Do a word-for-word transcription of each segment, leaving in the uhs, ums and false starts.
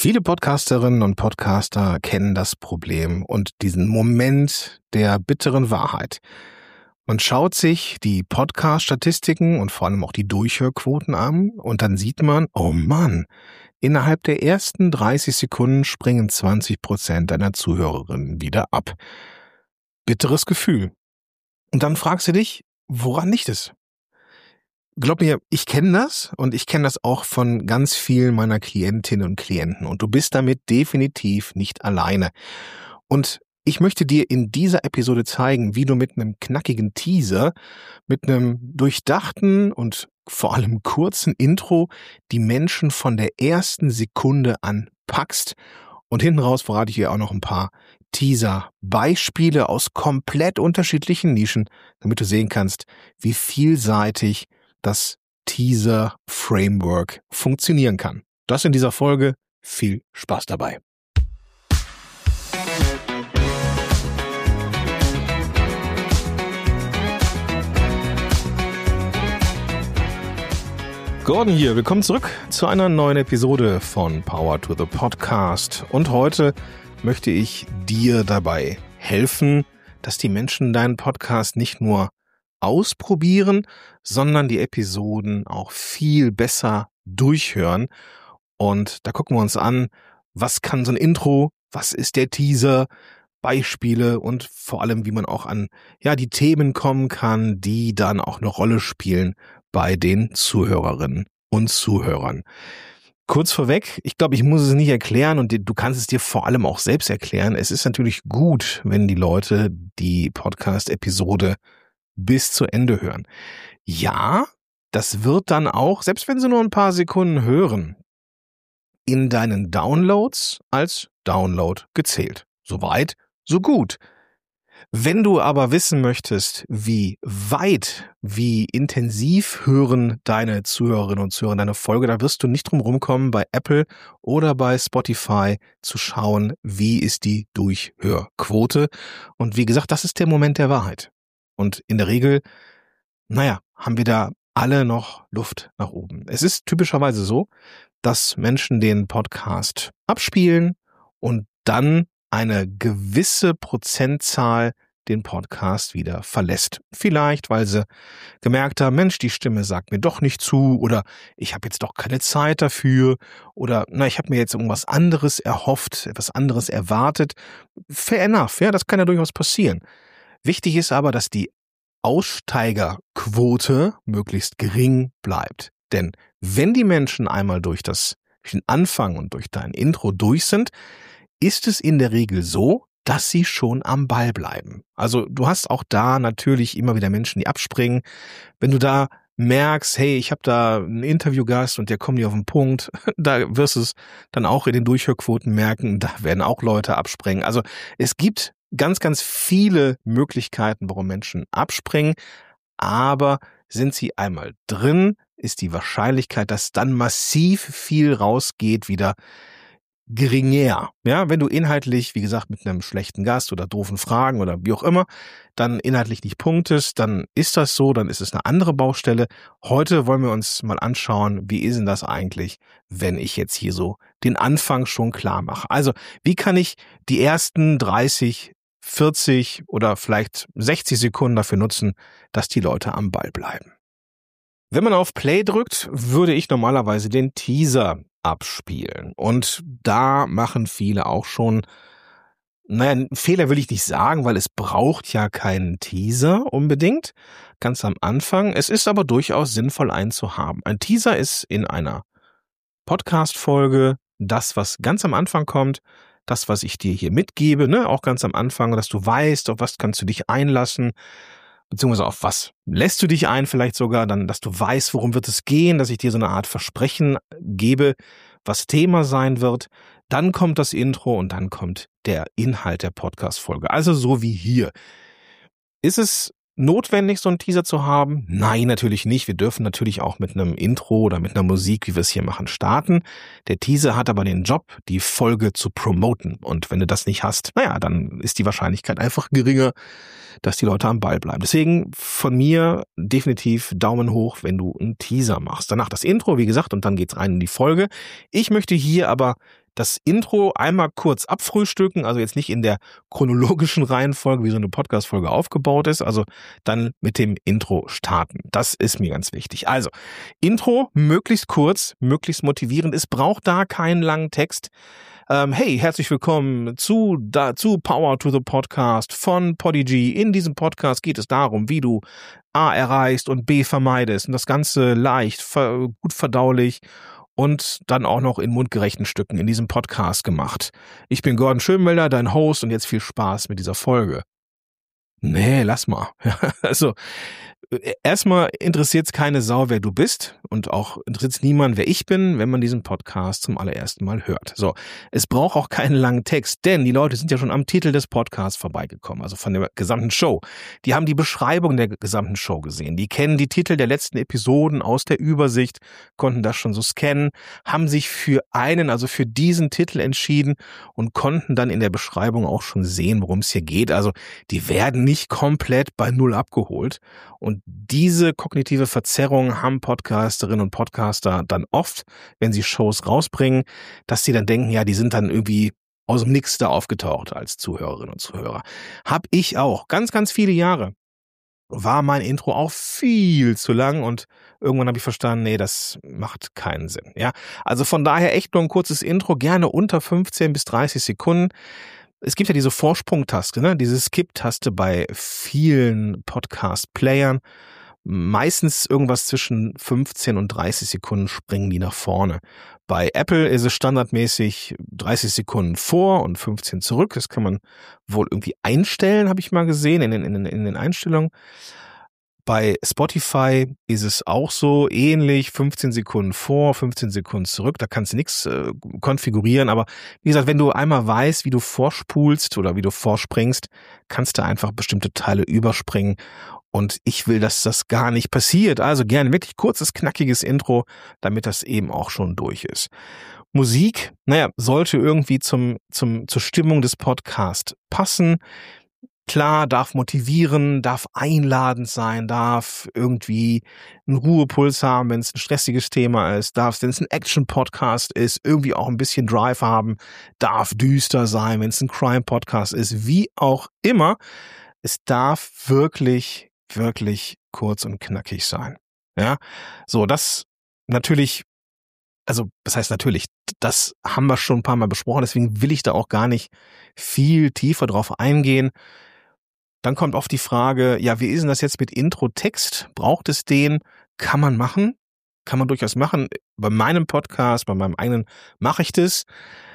Viele Podcasterinnen und Podcaster kennen das Problem und diesen Moment der bitteren Wahrheit. Man schaut sich die Podcast-Statistiken und vor allem auch die Durchhörquoten an und dann sieht man, oh Mann, innerhalb der ersten dreißig Sekunden springen zwanzig Prozent deiner Zuhörerinnen wieder ab. Bitteres Gefühl. Und dann fragst du dich, woran liegt es? Glaub mir, ich kenne das und ich kenne das auch von ganz vielen meiner Klientinnen und Klienten und du bist damit definitiv nicht alleine. Und ich möchte dir in dieser Episode zeigen, wie du mit einem knackigen Teaser, mit einem durchdachten und vor allem kurzen Intro die Menschen von der ersten Sekunde an packst. Und hinten raus verrate ich dir auch noch ein paar Teaser-Beispiele aus komplett unterschiedlichen Nischen, damit du sehen kannst, wie vielseitig das Teaser-Framework funktionieren kann. Das in dieser Folge. Viel Spaß dabei. Gordon hier, willkommen zurück zu einer neuen Episode von Power to the Podcast. Und heute möchte ich dir dabei helfen, dass die Menschen deinen Podcast nicht nur ausprobieren, sondern die Episoden auch viel besser durchhören. Und da gucken wir uns an, was kann so ein Intro, was ist der Teaser, Beispiele und vor allem, wie man auch an ja die Themen kommen kann, die dann auch eine Rolle spielen bei den Zuhörerinnen und Zuhörern. Kurz vorweg, ich glaube, ich muss es nicht erklären und du kannst es dir vor allem auch selbst erklären. Es ist natürlich gut, wenn die Leute die Podcast-Episode bis zu Ende hören. Ja, das wird dann auch, selbst wenn sie nur ein paar Sekunden hören, in deinen Downloads als Download gezählt. Soweit, so gut. Wenn du aber wissen möchtest, wie weit, wie intensiv hören deine Zuhörerinnen und Zuhörer deine Folge, da wirst du nicht drum rumkommen, bei Apple oder bei Spotify zu schauen, wie ist die Durchhörquote. Und wie gesagt, das ist der Moment der Wahrheit. Und in der Regel, naja, haben wir da alle noch Luft nach oben. Es ist typischerweise so, dass Menschen den Podcast abspielen und dann eine gewisse Prozentzahl den Podcast wieder verlässt. Vielleicht, weil sie gemerkt haben, Mensch, die Stimme sagt mir doch nicht zu oder ich habe jetzt doch keine Zeit dafür oder na, ich habe mir jetzt irgendwas anderes erhofft, etwas anderes erwartet. Fair enough, ja, das kann ja durchaus passieren. Wichtig ist aber, dass die Aussteigerquote möglichst gering bleibt. Denn wenn die Menschen einmal durch das durch den Anfang und durch dein Intro durch sind, ist es in der Regel so, dass sie schon am Ball bleiben. Also du hast auch da natürlich immer wieder Menschen, die abspringen. Wenn du da merkst, hey, ich habe da einen Interviewgast und der kommt nicht auf den Punkt, da wirst du es dann auch in den Durchhörquoten merken, da werden auch Leute abspringen. Also es gibt ganz, ganz viele Möglichkeiten, warum Menschen abspringen, aber sind sie einmal drin, ist die Wahrscheinlichkeit, dass dann massiv viel rausgeht, wieder geringer. Ja, wenn du inhaltlich, wie gesagt, mit einem schlechten Gast oder doofen Fragen oder wie auch immer, dann inhaltlich nicht punktest, dann ist das so, dann ist es eine andere Baustelle. Heute wollen wir uns mal anschauen, wie ist denn das eigentlich, wenn ich jetzt hier so den Anfang schon klar mache. Also, wie kann ich die ersten dreißig, vierzig oder vielleicht sechzig Sekunden dafür nutzen, dass die Leute am Ball bleiben? Wenn man auf Play drückt, würde ich normalerweise den Teaser abspielen. Und da machen viele auch schon, naja, einen Fehler will ich nicht sagen, weil es braucht ja keinen Teaser unbedingt, ganz am Anfang. Es ist aber durchaus sinnvoll, einen zu haben. Ein Teaser ist in einer Podcast-Folge das, was ganz am Anfang kommt, das, was ich dir hier mitgebe, ne, auch ganz am Anfang, dass du weißt, auf was kannst du dich einlassen, beziehungsweise auf was lässt du dich ein vielleicht sogar, dann, dass du weißt, worum wird es gehen, dass ich dir so eine Art Versprechen gebe, was Thema sein wird. Dann kommt das Intro und dann kommt der Inhalt der Podcast-Folge. Also so wie hier. Ist es notwendig, so einen Teaser zu haben? Nein, natürlich nicht. Wir dürfen natürlich auch mit einem Intro oder mit einer Musik, wie wir es hier machen, starten. Der Teaser hat aber den Job, die Folge zu promoten. Und wenn du das nicht hast, naja, dann ist die Wahrscheinlichkeit einfach geringer, dass die Leute am Ball bleiben. Deswegen von mir definitiv Daumen hoch, wenn du einen Teaser machst. Danach das Intro, wie gesagt, und dann geht's rein in die Folge. Ich möchte hier aber das Intro einmal kurz abfrühstücken, also jetzt nicht in der chronologischen Reihenfolge, wie so eine Podcast-Folge aufgebaut ist, also dann mit dem Intro starten. Das ist mir ganz wichtig. Also, Intro möglichst kurz, möglichst motivierend. Es braucht da keinen langen Text. Ähm, hey, herzlich willkommen zu, da, zu Power to the Podcast von Podigy. In diesem Podcast geht es darum, wie du A erreichst und B vermeidest und das Ganze leicht, ver, gut verdaulich und dann auch noch in mundgerechten Stücken in diesem Podcast gemacht. Ich bin Gordon Schönwelder, dein Host, und jetzt viel Spaß mit dieser Folge. Nee, lass mal. Also, erstmal interessiert es keine Sau, wer du bist, und auch interessiert es niemand, wer ich bin, wenn man diesen Podcast zum allerersten Mal hört. So, es braucht auch keinen langen Text, denn die Leute sind ja schon am Titel des Podcasts vorbeigekommen, also von der gesamten Show. Die haben die Beschreibung der gesamten Show gesehen, die kennen die Titel der letzten Episoden aus der Übersicht, konnten das schon so scannen, haben sich für einen, also für diesen Titel entschieden und konnten dann in der Beschreibung auch schon sehen, worum es hier geht. Also die werden nicht komplett bei Null abgeholt. Und diese kognitive Verzerrung haben Podcasterinnen und Podcaster dann oft, wenn sie Shows rausbringen, dass sie dann denken, ja, die sind dann irgendwie aus dem Nix da aufgetaucht als Zuhörerinnen und Zuhörer. Hab ich auch. Ganz, ganz viele Jahre war mein Intro auch viel zu lang und irgendwann habe ich verstanden, nee, das macht keinen Sinn. Ja, also von daher echt nur ein kurzes Intro, gerne unter fünfzehn bis dreißig Sekunden. Es gibt ja diese Vorsprungtaste, ne? Diese Skip-Taste bei vielen Podcast-Playern. Meistens irgendwas zwischen fünfzehn und dreißig Sekunden springen die nach vorne. Bei Apple ist es standardmäßig dreißig Sekunden vor und fünfzehn zurück. Das kann man wohl irgendwie einstellen, habe ich mal gesehen, in den, in den, in den Einstellungen. Bei Spotify ist es auch so ähnlich, fünfzehn Sekunden vor, fünfzehn Sekunden zurück, da kannst du nichts äh, konfigurieren, aber wie gesagt, wenn du einmal weißt, wie du vorspulst oder wie du vorspringst, kannst du einfach bestimmte Teile überspringen, und ich will, dass das gar nicht passiert, also gerne wirklich kurzes, knackiges Intro, damit das eben auch schon durch ist. Musik, naja, sollte irgendwie zum, zum, zur Stimmung des Podcasts passen. Klar, darf motivieren, darf einladend sein, darf irgendwie einen Ruhepuls haben, wenn es ein stressiges Thema ist, darf, wenn es ein Action-Podcast ist, irgendwie auch ein bisschen Drive haben, darf düster sein, wenn es ein Crime-Podcast ist, wie auch immer. Es darf wirklich, wirklich kurz und knackig sein. Ja, so, das natürlich, also, das heißt natürlich, das haben wir schon ein paar Mal besprochen, deswegen will ich da auch gar nicht viel tiefer drauf eingehen. Dann kommt oft die Frage, ja, wie ist denn das jetzt mit Intro-Text? Braucht es den? Kann man machen? Kann man durchaus machen. Bei meinem Podcast, bei meinem eigenen mache ich das.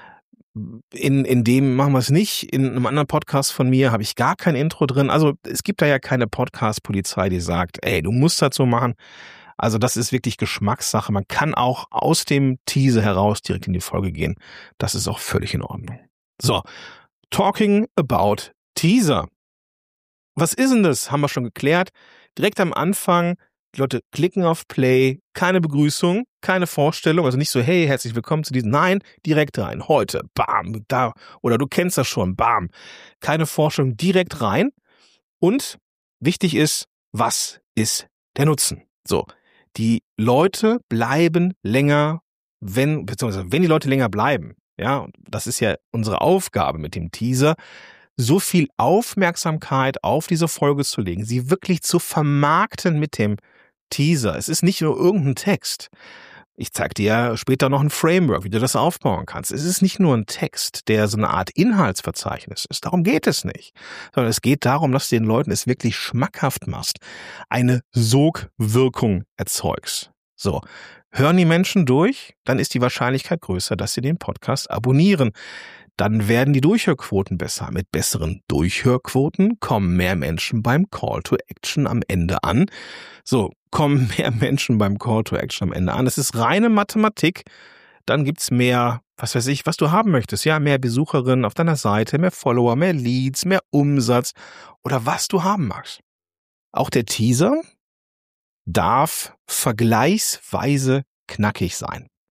In, in dem machen wir es nicht. In einem anderen Podcast von mir habe ich gar kein Intro drin. Also es gibt da ja keine Podcast-Polizei, die sagt, ey, du musst das so machen. Also das ist wirklich Geschmackssache. Man kann auch aus dem Teaser heraus direkt in die Folge gehen. Das ist auch völlig in Ordnung. So, talking about Teaser. Was ist denn das? Haben wir schon geklärt. Direkt am Anfang, die Leute klicken auf Play, keine Begrüßung, keine Vorstellung, also nicht so, hey, herzlich willkommen zu diesem, nein, direkt rein, heute, bam, da, oder du kennst das schon, bam. Keine Vorstellung, direkt rein. Und wichtig ist, was ist der Nutzen? So, die Leute bleiben länger, wenn, beziehungsweise wenn die Leute länger bleiben, ja, das ist ja unsere Aufgabe mit dem Teaser, so viel Aufmerksamkeit auf diese Folge zu legen, sie wirklich zu vermarkten mit dem Teaser. Es ist nicht nur irgendein Text. Ich zeige dir ja später noch ein Framework, wie du das aufbauen kannst. Es ist nicht nur ein Text, der so eine Art Inhaltsverzeichnis ist. Darum geht es nicht. Sondern es geht darum, dass du den Leuten es wirklich schmackhaft machst. Eine Sogwirkung erzeugst. So. Hören die Menschen durch, dann ist die Wahrscheinlichkeit größer, dass sie den Podcast abonnieren. Dann werden die Durchhörquoten besser. Mit besseren Durchhörquoten kommen mehr Menschen beim Call to Action am Ende an. So, kommen mehr Menschen beim Call to Action am Ende an. Es ist reine Mathematik. Dann gibt's mehr, was weiß ich, was du haben möchtest. Ja, mehr Besucherinnen auf deiner Seite, mehr Follower, mehr Leads, mehr Umsatz oder was du haben magst. Auch der Teaser darf vergleichsweise knackig sein.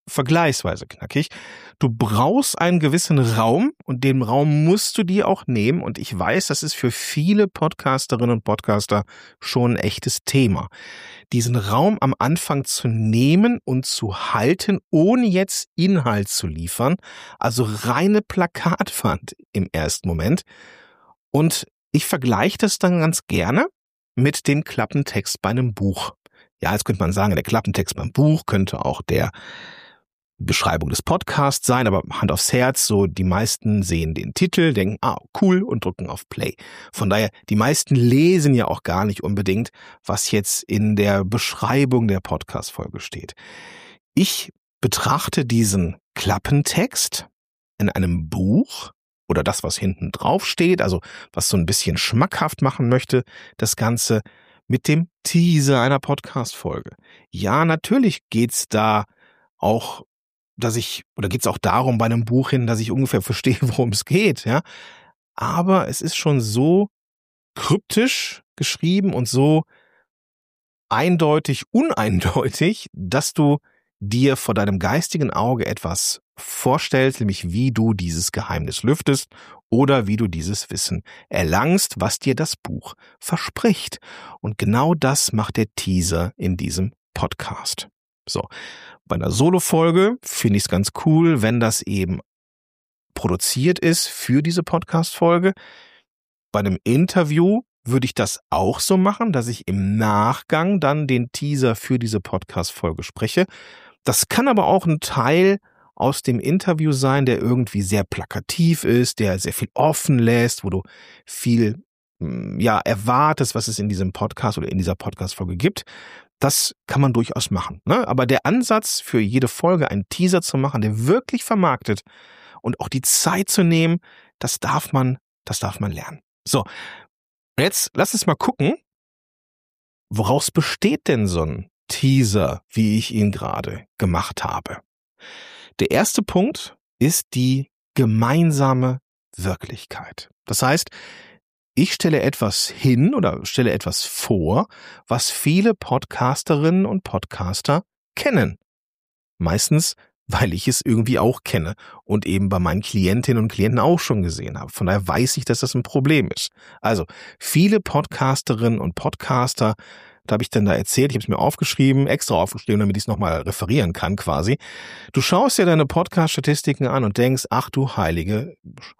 vergleichsweise knackig. Du brauchst einen gewissen Raum und den Raum musst du dir auch nehmen. Und ich weiß, das ist für viele Podcasterinnen und Podcaster schon ein echtes Thema. Diesen Raum am Anfang zu nehmen und zu halten, ohne jetzt Inhalt zu liefern. Also reine Plakatwand im ersten Moment. Und ich vergleiche das dann ganz gerne mit dem Klappentext bei einem Buch. Ja, jetzt könnte man sagen, der Klappentext beim Buch könnte auch der Beschreibung des Podcasts sein, aber Hand aufs Herz, so die meisten sehen den Titel, denken, ah, cool und drücken auf Play. Von daher, die meisten lesen ja auch gar nicht unbedingt, was jetzt in der Beschreibung der Podcast-Folge steht. Ich betrachte diesen Klappentext in einem Buch oder das, was hinten drauf steht, also was so ein bisschen schmackhaft machen möchte, das Ganze mit dem Teaser einer Podcast-Folge. Ja, natürlich geht's da auch dass ich, oder geht es auch darum bei einem Buch hin, dass ich ungefähr verstehe, worum es geht, ja. Aber es ist schon so kryptisch geschrieben und so eindeutig, uneindeutig, dass du dir vor deinem geistigen Auge etwas vorstellst, nämlich wie du dieses Geheimnis lüftest oder wie du dieses Wissen erlangst, was dir das Buch verspricht. Und genau das macht der Teaser in diesem Podcast. So, bei einer Solo-Folge finde ich es ganz cool, wenn das eben produziert ist für diese Podcast-Folge. Bei einem Interview würde ich das auch so machen, dass ich im Nachgang dann den Teaser für diese Podcast-Folge spreche. Das kann aber auch ein Teil aus dem Interview sein, der irgendwie sehr plakativ ist, der sehr viel offen lässt, wo du viel ja erwartest, was es in diesem Podcast oder in dieser Podcast-Folge gibt. Das kann man durchaus machen, ne? Aber der Ansatz für jede Folge, einen Teaser zu machen, der wirklich vermarktet und auch die Zeit zu nehmen, das darf man, das darf man lernen. So, jetzt lass uns mal gucken, woraus besteht denn so ein Teaser, wie ich ihn gerade gemacht habe. Der erste Punkt ist die gemeinsame Wirklichkeit. Das heißt, ich stelle etwas hin oder stelle etwas vor, was viele Podcasterinnen und Podcaster kennen. Meistens, weil ich es irgendwie auch kenne und eben bei meinen Klientinnen und Klienten auch schon gesehen habe. Von daher weiß ich, dass das ein Problem ist. Also, viele Podcasterinnen und Podcaster, da habe ich dann da erzählt, ich habe es mir aufgeschrieben, extra aufgeschrieben, damit ich es nochmal referieren kann quasi. Du schaust dir deine Podcast-Statistiken an und denkst, ach du Heilige,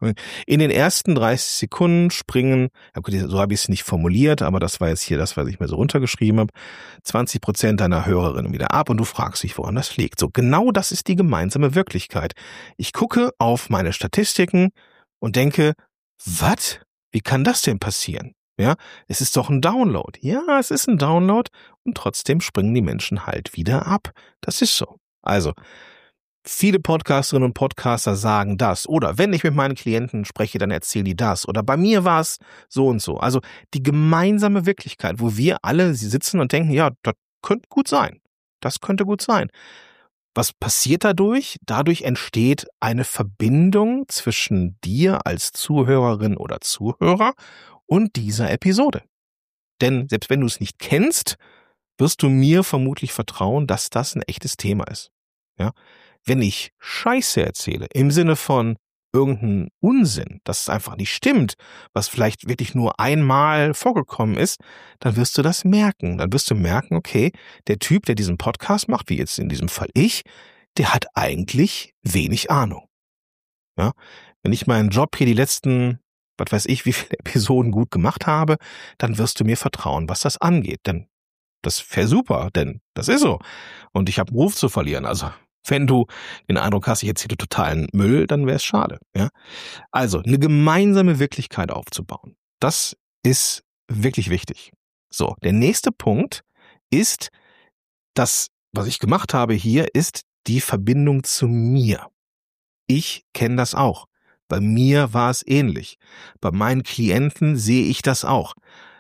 in den ersten dreißig Sekunden springen, so habe ich es nicht formuliert, aber das war jetzt hier das, was ich mir so runtergeschrieben habe, zwanzig Prozent deiner Hörerinnen wieder ab und du fragst dich, woran das liegt. So, genau das ist die gemeinsame Wirklichkeit. Ich gucke auf meine Statistiken und denke, was? Wie kann das denn passieren? Ja, es ist doch ein Download. Ja, es ist ein Download und trotzdem springen die Menschen halt wieder ab. Das ist so. Also, viele Podcasterinnen und Podcaster sagen das. Oder wenn ich mit meinen Klienten spreche, dann erzählen die das. Oder bei mir war es so und so. Also die gemeinsame Wirklichkeit, wo wir alle sitzen und denken, ja, das könnte gut sein. Das könnte gut sein. Was passiert dadurch? Dadurch entsteht eine Verbindung zwischen dir als Zuhörerin oder Zuhörer und dieser Episode. Denn selbst wenn du es nicht kennst, wirst du mir vermutlich vertrauen, dass das ein echtes Thema ist. Ja? Wenn ich Scheiße erzähle, im Sinne von irgendeinen Unsinn, dass es einfach nicht stimmt, was vielleicht wirklich nur einmal vorgekommen ist, dann wirst du das merken. Dann wirst du merken, okay, der Typ, der diesen Podcast macht, wie jetzt in diesem Fall ich, der hat eigentlich wenig Ahnung. Ja? Wenn ich meinen Job hier die letzten was weiß ich, wie viele Episoden gut gemacht habe, dann wirst du mir vertrauen, was das angeht. Denn das wäre super, denn das ist so. Und ich habe einen Ruf zu verlieren. Also wenn du den Eindruck hast, ich erzähle totalen Müll, dann wäre es schade. Ja? Also eine gemeinsame Wirklichkeit aufzubauen, das ist wirklich wichtig. So, der nächste Punkt ist, das, was ich gemacht habe hier, ist die Verbindung zu mir. Ich kenne das auch. Bei mir war es ähnlich. Bei meinen Klienten sehe ich das auch.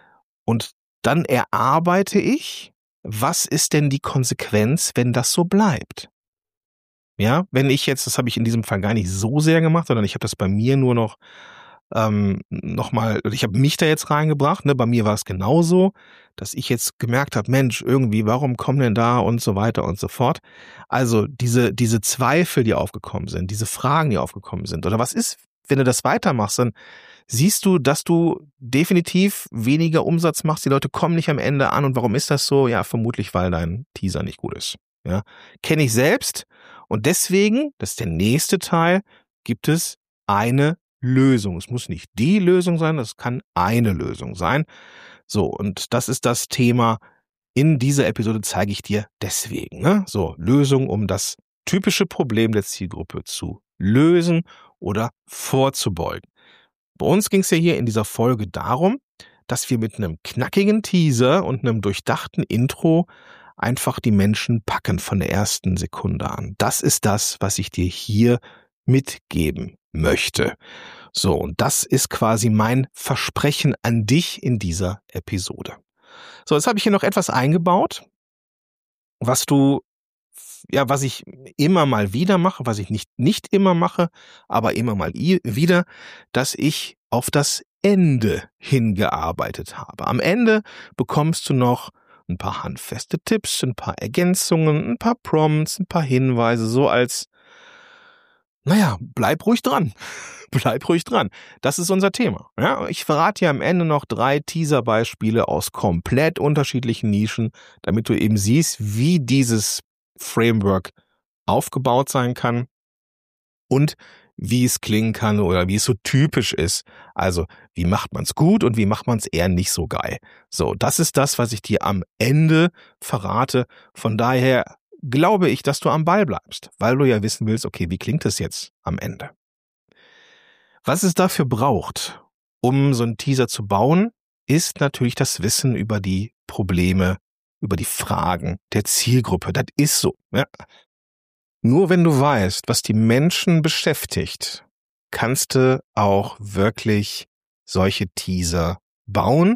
Und dann erarbeite ich, was ist denn die Konsequenz, wenn das so bleibt? Ja, wenn ich jetzt, das habe ich in diesem Fall gar nicht so sehr gemacht, sondern ich habe das bei mir nur noch ähm, nochmal, ich habe mich da jetzt reingebracht, ne? Bei mir war es genauso, dass ich jetzt gemerkt habe, Mensch, irgendwie, warum kommen denn da und so weiter und so fort. Also diese, diese Zweifel, die aufgekommen sind, diese Fragen, die aufgekommen sind, oder was ist, wenn du das weitermachst, dann siehst du, dass du definitiv weniger Umsatz machst, die Leute kommen nicht am Ende an. Und warum ist das so? Ja, vermutlich, weil dein Teaser nicht gut ist. Ja, kenne ich selbst. Und deswegen, das ist der nächste Teil, gibt es eine Lösung. Es muss nicht die Lösung sein, es kann eine Lösung sein. So, und das ist das Thema. In dieser Episode zeige ich dir deswegen, ne? So, Lösung, um das typische Problem der Zielgruppe zu lösen oder vorzubeugen. Bei uns ging es ja hier in dieser Folge darum, dass wir mit einem knackigen Teaser und einem durchdachten Intro einfach die Menschen packen von der ersten Sekunde an. Das ist das, was ich dir hier mitgeben möchte. So, und das ist quasi mein Versprechen an dich in dieser Episode. So, jetzt habe ich hier noch etwas eingebaut, was du, ja, was ich immer mal wieder mache, was ich nicht, nicht immer mache, aber immer mal wieder, dass ich auf das Ende hingearbeitet habe. Am Ende bekommst du noch ein paar handfeste Tipps, ein paar Ergänzungen, ein paar Prompts, ein paar Hinweise, so als, naja, bleib ruhig dran. Bleib ruhig dran. Das ist unser Thema. Ja, ich verrate dir am Ende noch drei Teaser-Beispiele aus komplett unterschiedlichen Nischen, damit du eben siehst, wie dieses Framework aufgebaut sein kann und wie es klingen kann oder wie es so typisch ist. Also, wie macht man es gut und wie macht man es eher nicht so geil. So, das ist das, was ich dir am Ende verrate. Von daher glaube ich, dass du am Ball bleibst, weil du ja wissen willst, okay, wie klingt es jetzt am Ende? Was es dafür braucht, um so einen Teaser zu bauen, ist natürlich das Wissen über die Probleme, über die Fragen der Zielgruppe. Das ist so. Ja. Nur wenn du weißt, was die Menschen beschäftigt, kannst du auch wirklich solche Teaser bauen,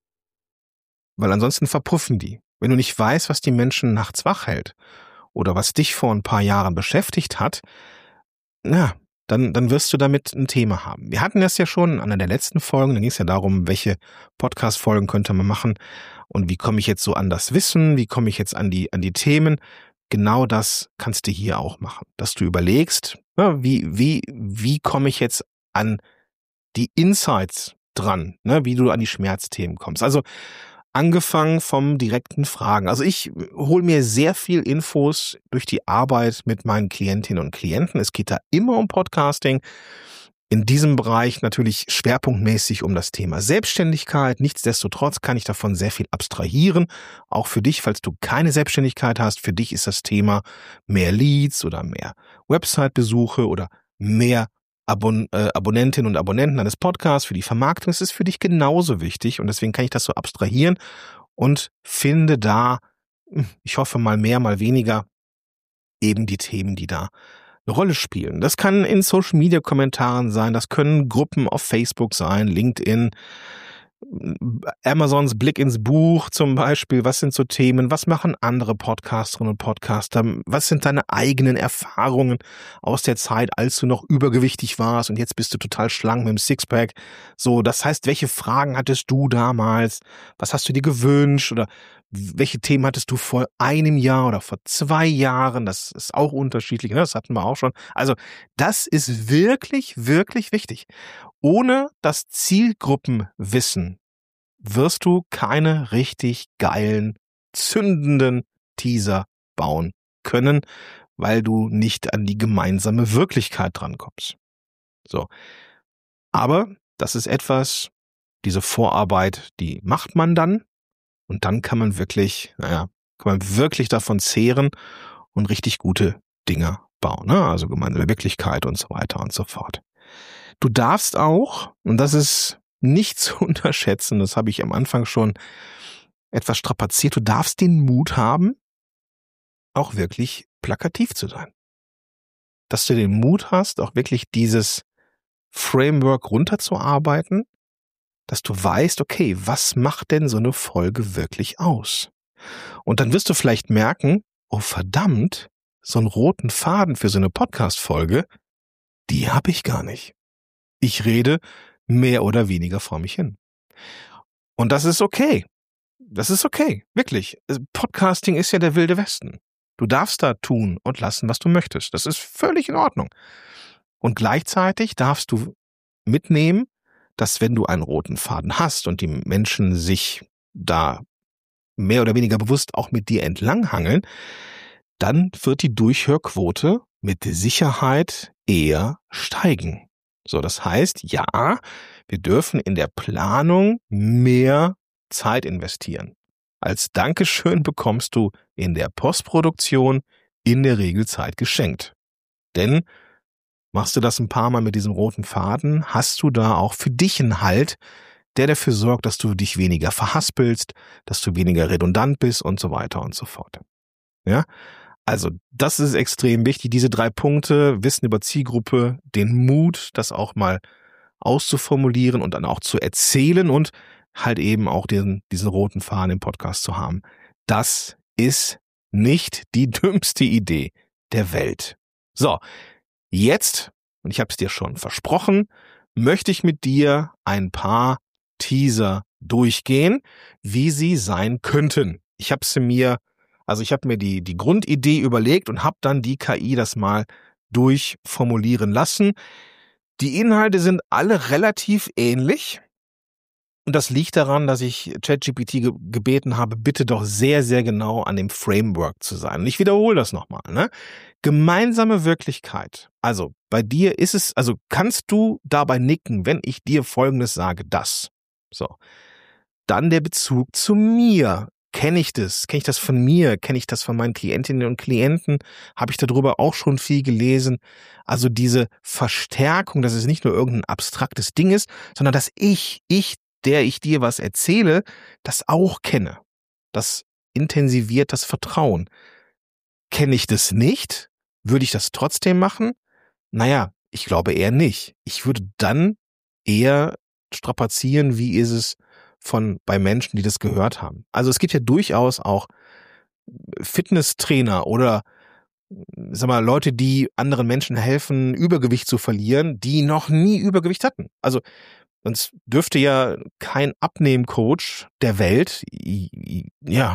weil ansonsten verpuffen die. Wenn du nicht weißt, was die Menschen nachts wach hält oder was dich vor ein paar Jahren beschäftigt hat, na, dann, dann wirst du damit ein Thema haben. Wir hatten das ja schon in einer der letzten Folgen, da ging es ja darum, welche Podcast-Folgen könnte man machen und wie komme ich jetzt so an das Wissen, wie komme ich jetzt an die, an die Themen. Genau das kannst du hier auch machen, dass du überlegst, na, wie, wie, wie komme ich jetzt an die Insights dran, ne, wie du an die Schmerzthemen kommst. Also angefangen vom direkten Fragen. Also ich hole mir sehr viel Infos durch die Arbeit mit meinen Klientinnen und Klienten. Es geht da immer um Podcasting. In diesem Bereich natürlich schwerpunktmäßig um das Thema Selbstständigkeit. Nichtsdestotrotz kann ich davon sehr viel abstrahieren. Auch für dich, falls du keine Selbstständigkeit hast, für dich ist das Thema mehr Leads oder mehr Website-Besuche oder mehr Abon- äh, Abonnentinnen und Abonnenten eines Podcasts, für die Vermarktung. Es ist für dich genauso wichtig und deswegen kann ich das so abstrahieren und finde da, ich hoffe mal mehr, mal weniger, eben die Themen, die da eine Rolle spielen. Das kann in Social-Media-Kommentaren sein, das können Gruppen auf Facebook sein, LinkedIn, Amazons Blick ins Buch zum Beispiel. Was sind so Themen? Was machen andere Podcasterinnen und Podcaster? Was sind deine eigenen Erfahrungen aus der Zeit, als du noch übergewichtig warst und jetzt bist du total schlank mit dem Sixpack? So, das heißt, welche Fragen hattest du damals? Was hast du dir gewünscht? Oder welche Themen hattest du vor einem Jahr oder vor zwei Jahren? Das ist auch unterschiedlich, ne? Das hatten wir auch schon. Also, das ist wirklich, wirklich wichtig. Ohne das Zielgruppenwissen wirst du keine richtig geilen, zündenden Teaser bauen können, weil du nicht an die gemeinsame Wirklichkeit drankommst. So. Aber das ist etwas, diese Vorarbeit, die macht man dann und dann kann man wirklich, naja, kann man wirklich davon zehren und richtig gute Dinge bauen, ne? Also gemeinsame Wirklichkeit und so weiter und so fort. Du darfst auch, und das ist nicht zu unterschätzen, das habe ich am Anfang schon etwas strapaziert, du darfst den Mut haben, auch wirklich plakativ zu sein. Dass du den Mut hast, auch wirklich dieses Framework runterzuarbeiten, dass du weißt, okay, was macht denn so eine Folge wirklich aus? Und dann wirst du vielleicht merken, oh verdammt, so einen roten Faden für so eine Podcast-Folge, die habe ich gar nicht. Ich rede mehr oder weniger vor mich hin. Und das ist okay. Das ist okay, wirklich. Podcasting ist ja der wilde Westen. Du darfst da tun und lassen, was du möchtest. Das ist völlig in Ordnung. Und gleichzeitig darfst du mitnehmen, dass wenn du einen roten Faden hast und die Menschen sich da mehr oder weniger bewusst auch mit dir entlanghangeln, dann wird die Durchhörquote mit Sicherheit eher steigen. So, das heißt, ja, wir dürfen in der Planung mehr Zeit investieren. Als Dankeschön bekommst du in der Postproduktion in der Regel Zeit geschenkt. Denn machst du das ein paar Mal mit diesem roten Faden, hast du da auch für dich einen Halt, der dafür sorgt, dass du dich weniger verhaspelst, dass du weniger redundant bist und so weiter und so fort. Ja? Also das ist extrem wichtig, diese drei Punkte, Wissen über Zielgruppe, den Mut, das auch mal auszuformulieren und dann auch zu erzählen und halt eben auch diesen, diesen roten Faden im Podcast zu haben. Das ist nicht die dümmste Idee der Welt. So, jetzt, und ich habe es dir schon versprochen, möchte ich mit dir ein paar Teaser durchgehen, wie sie sein könnten. Ich habe sie mir, also ich habe mir die, die Grundidee überlegt und habe dann die K I das mal durchformulieren lassen. Die Inhalte sind alle relativ ähnlich. Und das liegt daran, dass ich ChatGPT ge- gebeten habe, bitte doch sehr, sehr genau an dem Framework zu sein. Und ich wiederhole das nochmal, ne? Gemeinsame Wirklichkeit. Also bei dir ist es, also kannst du dabei nicken, wenn ich dir Folgendes sage, das. So. Dann der Bezug zu mir. Kenne ich das? Kenne ich das von mir? Kenne ich das von meinen Klientinnen und Klienten? Habe ich darüber auch schon viel gelesen? Also diese Verstärkung, dass es nicht nur irgendein abstraktes Ding ist, sondern dass ich, ich, der ich dir was erzähle, das auch kenne. Das intensiviert das Vertrauen. Kenne ich das nicht? Würde ich das trotzdem machen? Naja, ich glaube eher nicht. Ich würde dann eher strapazieren, wie ist es von bei Menschen, die das gehört haben. Also es gibt ja durchaus auch Fitnesstrainer oder sag mal Leute, die anderen Menschen helfen, Übergewicht zu verlieren, die noch nie Übergewicht hatten. Also sonst dürfte ja kein Abnehmcoach der Welt, ja,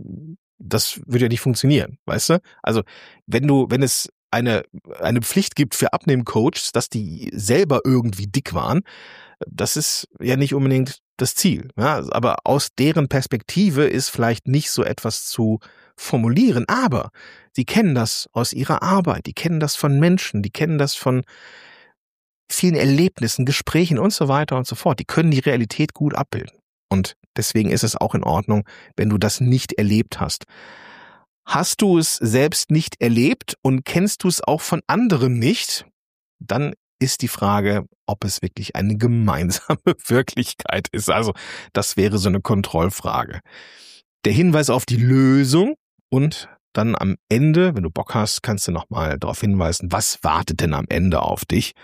das würde ja nicht funktionieren, weißt du? Also wenn du, wenn es eine eine Pflicht gibt für Abnehmcoaches, dass die selber irgendwie dick waren, das ist ja nicht unbedingt das Ziel. Ja? Aber aus deren Perspektive ist vielleicht nicht so etwas zu formulieren, aber sie kennen das aus ihrer Arbeit, die kennen das von Menschen, die kennen das von vielen Erlebnissen, Gesprächen und so weiter und so fort. Die können die Realität gut abbilden. Und deswegen ist es auch in Ordnung, wenn du das nicht erlebt hast. Hast du es selbst nicht erlebt und kennst du es auch von anderen nicht, dann ist die Frage, ob es wirklich eine gemeinsame Wirklichkeit ist. Also das wäre so eine Kontrollfrage. Der Hinweis auf die Lösung und dann am Ende, wenn du Bock hast, kannst du nochmal darauf hinweisen, was wartet denn am Ende auf dich?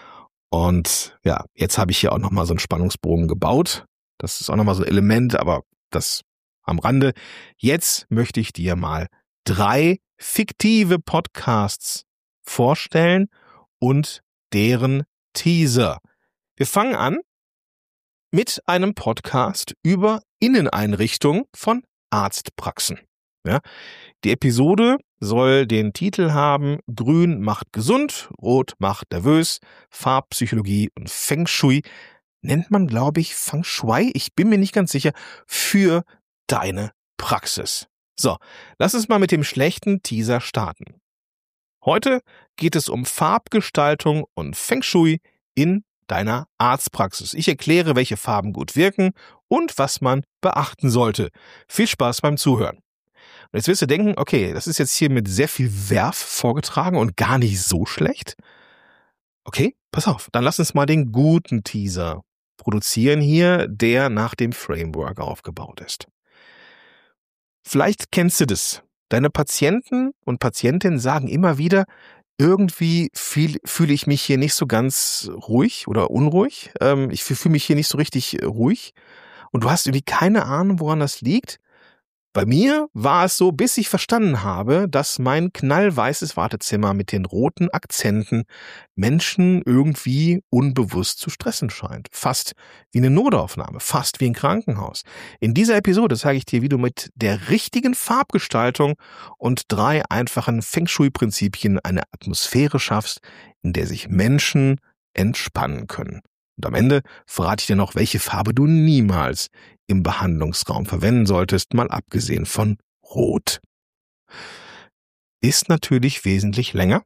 Und ja, jetzt habe ich hier auch nochmal so einen Spannungsbogen gebaut. Das ist auch nochmal so ein Element, aber das am Rande. Jetzt möchte ich dir mal drei fiktive Podcasts vorstellen und deren Teaser. Wir fangen an mit einem Podcast über Inneneinrichtung von Arztpraxen. Ja, die Episode soll den Titel haben: Grün macht gesund, Rot macht nervös, Farbpsychologie und Feng Shui. Nennt man, glaube ich, Feng Shui? Ich bin mir nicht ganz sicher. Für deine Praxis. So, lass uns mal mit dem schlechten Teaser starten. Heute geht es um Farbgestaltung und Feng Shui in deiner Arztpraxis. Ich erkläre, welche Farben gut wirken und was man beachten sollte. Viel Spaß beim Zuhören. Und jetzt wirst du denken, okay, das ist jetzt hier mit sehr viel Werf vorgetragen und gar nicht so schlecht. Okay, pass auf, dann lass uns mal den guten Teaser produzieren hier, der nach dem Framework aufgebaut ist. Vielleicht kennst du das. Deine Patienten und Patientinnen sagen immer wieder, irgendwie fühle fühl ich mich hier nicht so ganz ruhig oder unruhig. Ähm, ich fühle mich hier nicht so richtig ruhig. Und du hast irgendwie keine Ahnung, woran das liegt. Bei mir war es so, bis ich verstanden habe, dass mein knallweißes Wartezimmer mit den roten Akzenten Menschen irgendwie unbewusst zu stressen scheint. Fast wie eine Notaufnahme, fast wie ein Krankenhaus. In dieser Episode zeige ich dir, wie du mit der richtigen Farbgestaltung und drei einfachen Feng Shui-Prinzipien eine Atmosphäre schaffst, in der sich Menschen entspannen können. Und am Ende verrate ich dir noch, welche Farbe du niemals im Behandlungsraum verwenden solltest, mal abgesehen von Rot. Ist natürlich wesentlich länger.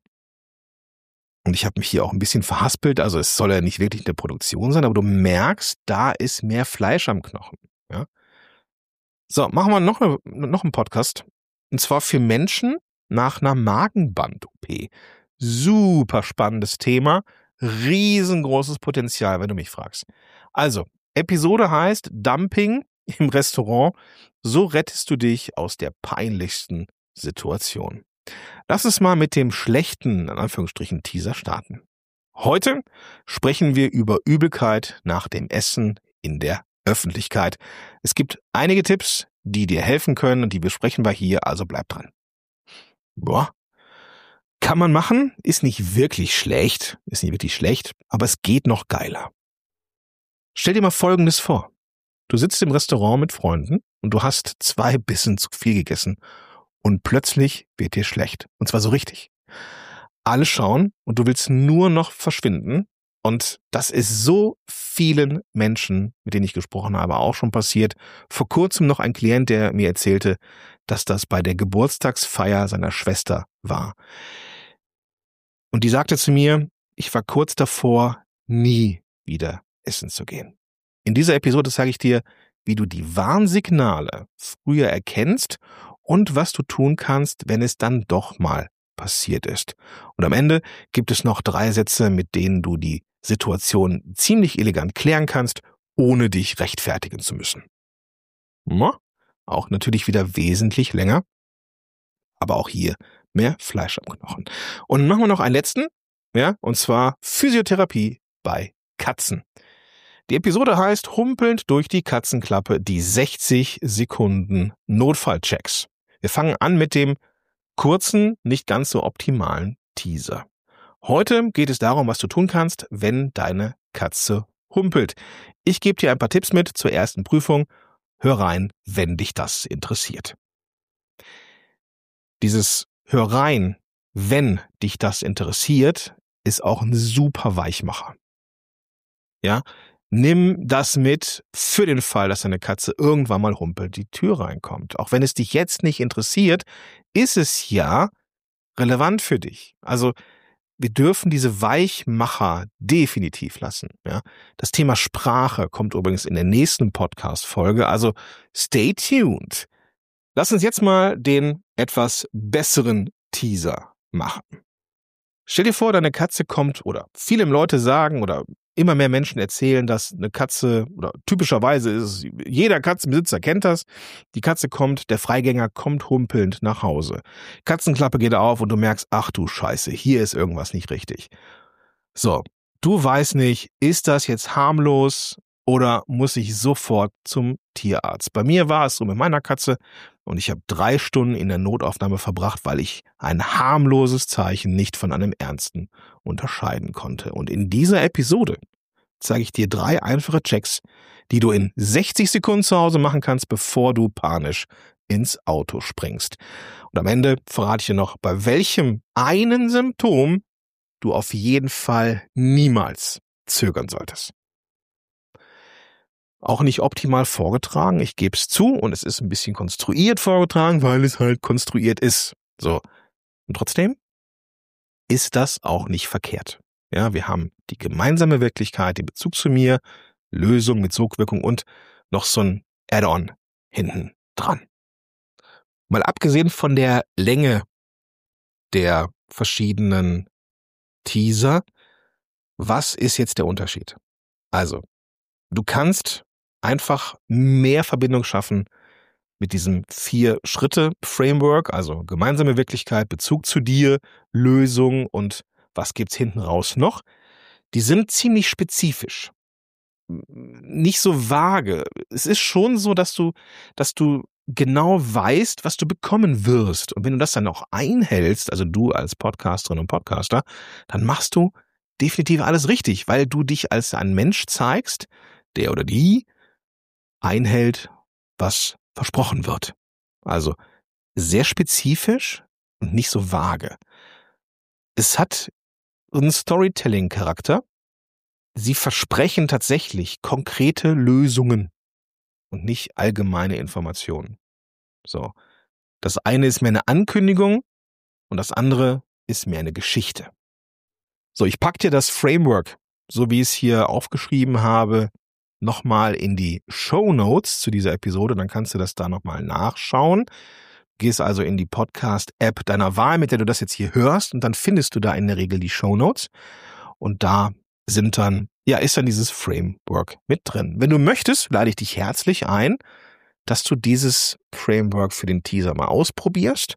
Und ich habe mich hier auch ein bisschen verhaspelt, also es soll ja nicht wirklich eine Produktion sein, aber du merkst, da ist mehr Fleisch am Knochen. Ja? So, machen wir noch, eine, noch einen Podcast. Und zwar für Menschen nach einer Magenband-O P. Super spannendes Thema, riesengroßes Potenzial, wenn du mich fragst. Also, Episode heißt Dumping im Restaurant. So rettest du dich aus der peinlichsten Situation. Lass uns mal mit dem schlechten, in Anführungsstrichen, Teaser starten. Heute sprechen wir über Übelkeit nach dem Essen in der Öffentlichkeit. Es gibt einige Tipps, die dir helfen können und die besprechen wir hier, also bleib dran. Boah. Kann man machen, ist nicht wirklich schlecht, ist nicht wirklich schlecht, aber es geht noch geiler. Stell dir mal Folgendes vor. Du sitzt im Restaurant mit Freunden und du hast zwei Bissen zu viel gegessen und plötzlich wird dir schlecht. Und zwar so richtig. Alle schauen und du willst nur noch verschwinden. Und das ist so vielen Menschen, mit denen ich gesprochen habe, auch schon passiert. Vor kurzem noch ein Klient, der mir erzählte, dass das bei der Geburtstagsfeier seiner Schwester war. Und die sagte zu mir, ich war kurz davor, nie wieder essen zu gehen. In dieser Episode sage ich dir, wie du die Warnsignale früher erkennst und was du tun kannst, wenn es dann doch mal passiert ist. Und am Ende gibt es noch drei Sätze, mit denen du die Situation ziemlich elegant klären kannst, ohne dich rechtfertigen zu müssen. Ja, auch natürlich wieder wesentlich länger, aber auch hier mehr Fleisch am Knochen. Und machen wir noch einen letzten, ja, und zwar Physiotherapie bei Katzen. Die Episode heißt Humpelnd durch die Katzenklappe, die sechzig Sekunden Notfallchecks. Wir fangen an mit dem kurzen, nicht ganz so optimalen Teaser. Heute geht es darum, was du tun kannst, wenn deine Katze humpelt. Ich gebe dir ein paar Tipps mit zur ersten Prüfung. Hör rein, wenn dich das interessiert. Dieses Hör rein, wenn dich das interessiert, ist auch ein super Weichmacher. Ja, nimm das mit für den Fall, dass deine Katze irgendwann mal humpelt, die Tür reinkommt. Auch wenn es dich jetzt nicht interessiert, ist es ja relevant für dich. Also wir dürfen diese Weichmacher definitiv lassen. Ja, das Thema Sprache kommt übrigens in der nächsten Podcast-Folge, also stay tuned. Lass uns jetzt mal den etwas besseren Teaser machen. Stell dir vor, deine Katze kommt, oder viele Leute sagen oder immer mehr Menschen erzählen, dass eine Katze, oder typischerweise ist es, jeder Katzenbesitzer kennt das, die Katze kommt, der Freigänger kommt humpelnd nach Hause. Katzenklappe geht auf und du merkst, ach du Scheiße, hier ist irgendwas nicht richtig. So, du weißt nicht, ist das jetzt harmlos oder muss ich sofort zum Tierarzt? Bei mir war es so mit meiner Katze und ich habe drei Stunden in der Notaufnahme verbracht, weil ich ein harmloses Zeichen nicht von einem ernsten unterscheiden konnte. Und in dieser Episode zeige ich dir drei einfache Checks, die du in sechzig Sekunden zu Hause machen kannst, bevor du panisch ins Auto springst. Und am Ende verrate ich dir noch, bei welchem einen Symptom du auf jeden Fall niemals zögern solltest. Auch nicht optimal vorgetragen, ich gebe es zu, und es ist ein bisschen konstruiert vorgetragen, weil es halt konstruiert ist. So. Und trotzdem ist das auch nicht verkehrt. Ja, wir haben die gemeinsame Wirklichkeit, den Bezug zu mir, Lösung mit Sogwirkung und noch so ein Add-on hinten dran. Mal abgesehen von der Länge der verschiedenen Teaser, was ist jetzt der Unterschied? Also, du kannst einfach mehr Verbindung schaffen mit diesem Vier-Schritte-Framework, also gemeinsame Wirklichkeit, Bezug zu dir, Lösung und was gibt's hinten raus noch. Die sind ziemlich spezifisch. Nicht so vage. Es ist schon so, dass du, dass du genau weißt, was du bekommen wirst. Und wenn du das dann auch einhältst, also du als Podcasterin und Podcaster, dann machst du definitiv alles richtig, weil du dich als ein Mensch zeigst, der oder die einhält, was versprochen wird. Also sehr spezifisch und nicht so vage. Es hat einen Storytelling-Charakter. Sie versprechen tatsächlich konkrete Lösungen und nicht allgemeine Informationen. So. Das eine ist mehr eine Ankündigung und das andere ist mehr eine Geschichte. So, ich pack dir das Framework, so wie ich es hier aufgeschrieben habe, nochmal in die Shownotes zu dieser Episode, dann kannst du das da nochmal nachschauen. Gehst also in die Podcast-App deiner Wahl, mit der du das jetzt hier hörst, und dann findest du da in der Regel die Shownotes und da sind dann, ja, ist dann dieses Framework mit drin. Wenn du möchtest, lade ich dich herzlich ein, dass du dieses Framework für den Teaser mal ausprobierst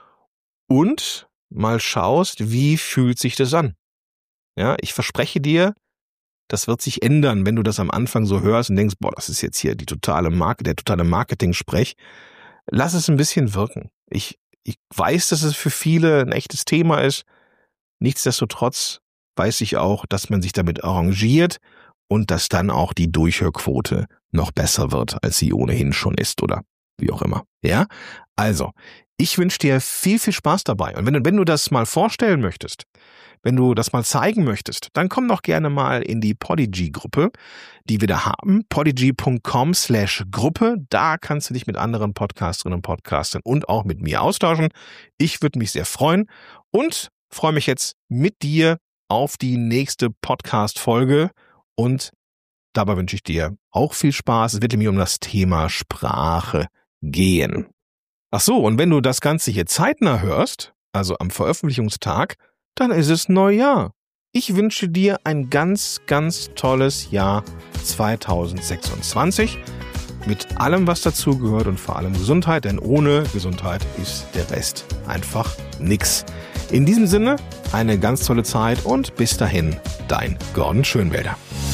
und mal schaust, wie fühlt sich das an. Ja, ich verspreche dir, das wird sich ändern, wenn du das am Anfang so hörst und denkst, boah, das ist jetzt hier die totale Marke, der totale Marketing-Sprech. Lass es ein bisschen wirken. Ich, ich weiß, dass es für viele ein echtes Thema ist. Nichtsdestotrotz weiß ich auch, dass man sich damit arrangiert und dass dann auch die Durchhörquote noch besser wird, als sie ohnehin schon ist oder wie auch immer. Ja, also, ich wünsche dir viel, viel Spaß dabei. Und wenn du, wenn du das mal vorstellen möchtest, wenn du das mal zeigen möchtest, dann komm doch gerne mal in die Podigy-Gruppe, die wir da haben, podigy.com slash Gruppe. Da kannst du dich mit anderen Podcasterinnen und Podcastern und auch mit mir austauschen. Ich würde mich sehr freuen und freue mich jetzt mit dir auf die nächste Podcast-Folge und dabei wünsche ich dir auch viel Spaß. Es wird nämlich um das Thema Sprache gehen. Ach so, und wenn du das Ganze hier zeitnah hörst, also am Veröffentlichungstag, dann ist es Neujahr. Ich wünsche dir ein ganz, ganz tolles Jahr zweitausendsechsundzwanzig mit allem, was dazugehört und vor allem Gesundheit, denn ohne Gesundheit ist der Rest einfach nix. In diesem Sinne, eine ganz tolle Zeit und bis dahin, dein Gordon Schönwälder.